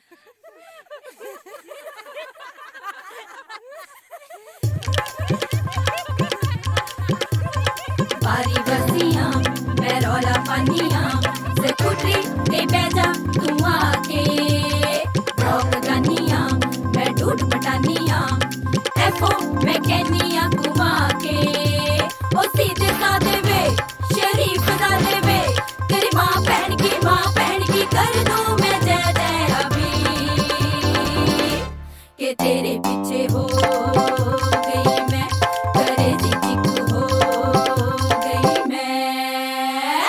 बारी बसियां मैं रौला पानियां स्कूटरी ते बैजा तू आके ब्लॉक गानियां मैं डूड पटानियां एफो मैं कहनियां घुमा के ओ सीधे साधे वे शरीफ साधे वे तेरी माँ बहन की कर दूं मैं जय जय अभी के तेरे पीछे हो गई मैं करे चिकू हो गई मैं।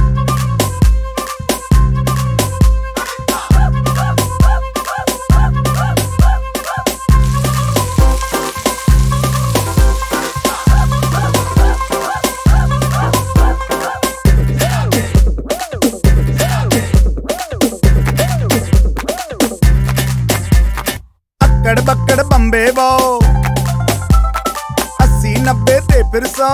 अक्कड़ बक्कड़ बम्बे बो 80-90 ते फिर 100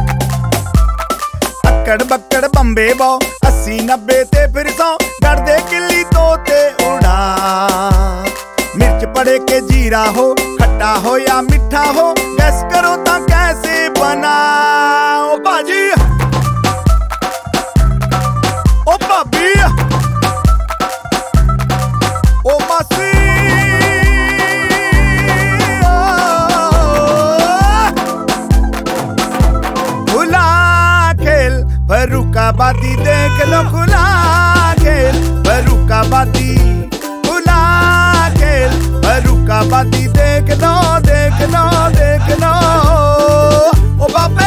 अक्कड़ बक्कड़ बम्बे बो 80-90 ते फिर 100 डरदे किल्ली तोते उड़ा मिर्च पड़े के जीरा हो खट्टा हो या मिठा हो गैस करो ता कैसे बना ओ बाजी ओ भाभी ओ मासी फर्रुखाबादी देख लो खुला खेल फर्रुखाबादी खुला खेल फर्रुखाबादी देख लो ओ बाबे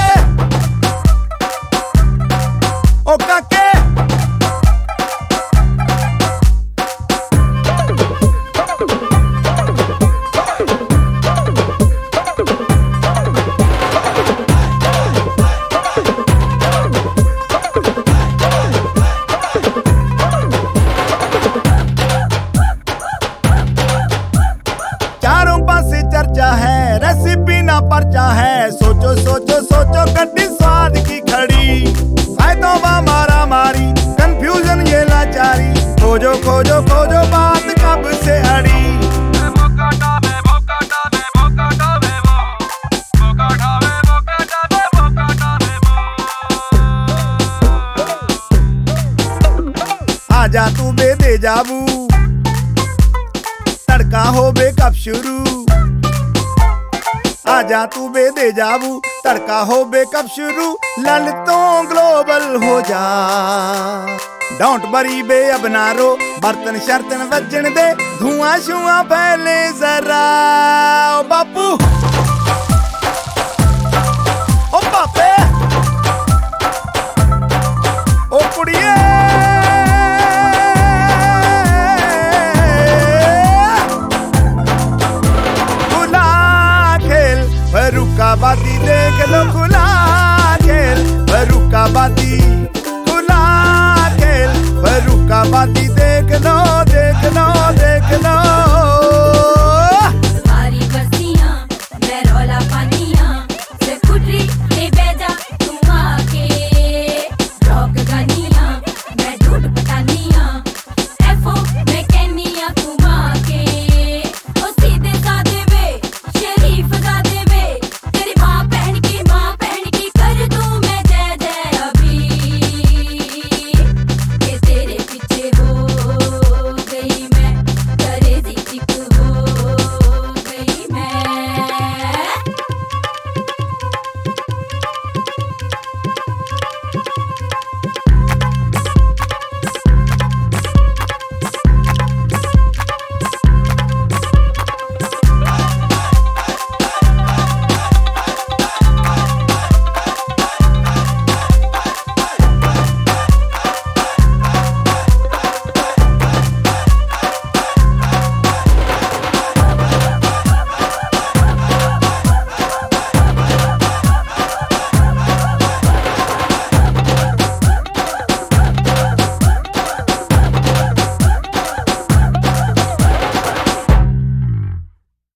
ओ काके चर्चा है रेसिपी ना पर्चा है सोचो सोचो सोचो कड्डी स्वाद की खड़ी फायदों में मारा मारी कंफ्यूजन ये लाचारी खोजो खोजो खोजो बात कब से अड़ी आजा तू बे दे जाबू तड़का हो बे कब शुरू आजा तू बे दे जाबू तड़का हो बे कब शुरू ललतों ग्लोबल हो जा डोंट बरी बे अब ना रो बर्तन शर्तन वजन दे धुआं शुआं फैले जरा ओ बापू ओ बापे ओ कुड़िए फर्रुखाबादी देख लो खुला खेल फर्रुखाबादी